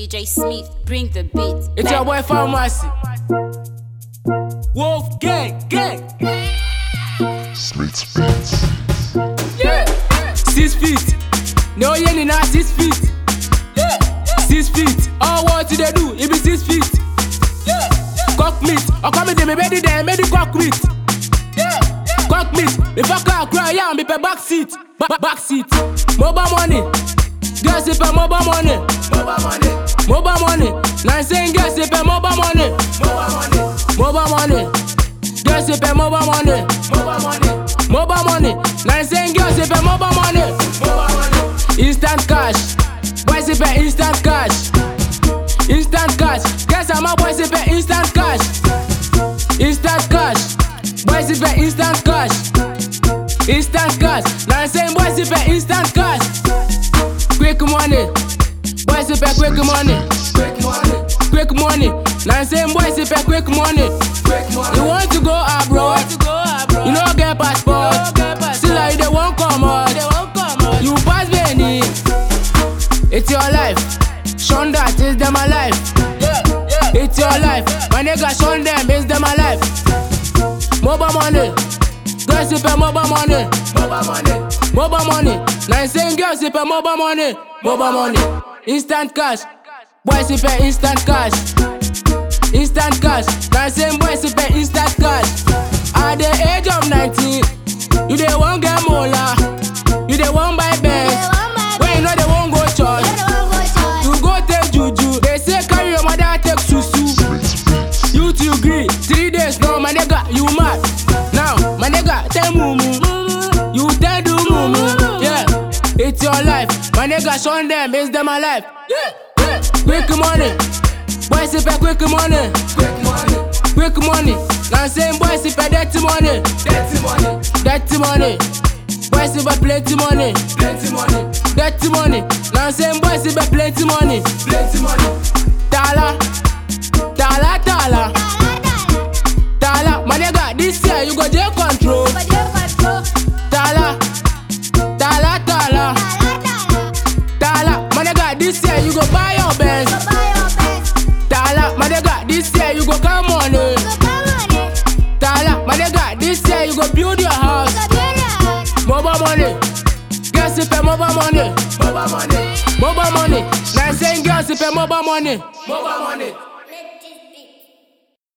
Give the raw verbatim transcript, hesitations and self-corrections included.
D J Smith, bring the beat. It's your boy Pharmacy. Wolf gang, gang. Smith Beats. Yeah. Six feet. No yen now six feet. Yeah. Six feet. All what they do, it be six feet. Yeah. Cock meat. Or come in me ready there, make the cock meat. Yeah. Cock meat. If I can't cry, yeah, me pay back seat. Back back seat. Mobile money. Girls pay mobile money. Mobile money. Mobile money. Now saying girls pay mobile money. Mobile money. Mobile money. Girls pay mobile money. Mobile money. Mobile money. Now saying girls pay mobile money. Mobile money. Instant cash. Boys pay instant cash. Instant cash. Guess how my boys pay instant cash. Instant cash. Boys pay instant cash. Instant cash. Now saying boys pay instant cash. Quick money. Boys pay quick money. Quick money. Quick money. Now saying boys pay quick money. Quick money. You want to go abroad? You know get passport. Still like they won't come out. You pass Benny. It's your life. Shun that is them alive. It's your life. My nigga shun them is them alive. Mobile money. Girls pay mobile money. Mobile money. Mobile money. Now saying girls pay mobile money. Mobile money. Instant cash. Boys pay instant cash. Instant cash. Now saying boys pay instant cash. At the age of nineteen, you they won't get mola. You they won't buy Benz. When you know they won't go church. You go take juju. They say carry your mother take susu. You two agree. Three days now, my nigga, you mad. Now, my nigga, tell mumu. You tell do mumu. Yeah, it's your life. My nigga, shun them, it's them alive. Yeah, yeah. Quick money. Boys pay quick money. Quick money. Quick money. Now saying boys pay dirty money. Dirty money. Dirty money. Boys pay plenty money. Plenty money. Dirty money. Now saying boys pay plenty money. Plenty money. Tala. Tala, tala. Tala. My nigga, this year you go jail control. Tala. Tala, tala. Tala. My nigga, this year you go buy your Benz. Tala. My nigga, this year you go come money. Tala. My nigga, this year you go build your house. Mobile money. Girls pay mobile money. Mobile money. Mobile money. Now saying girls pay mobile money. Mobile money.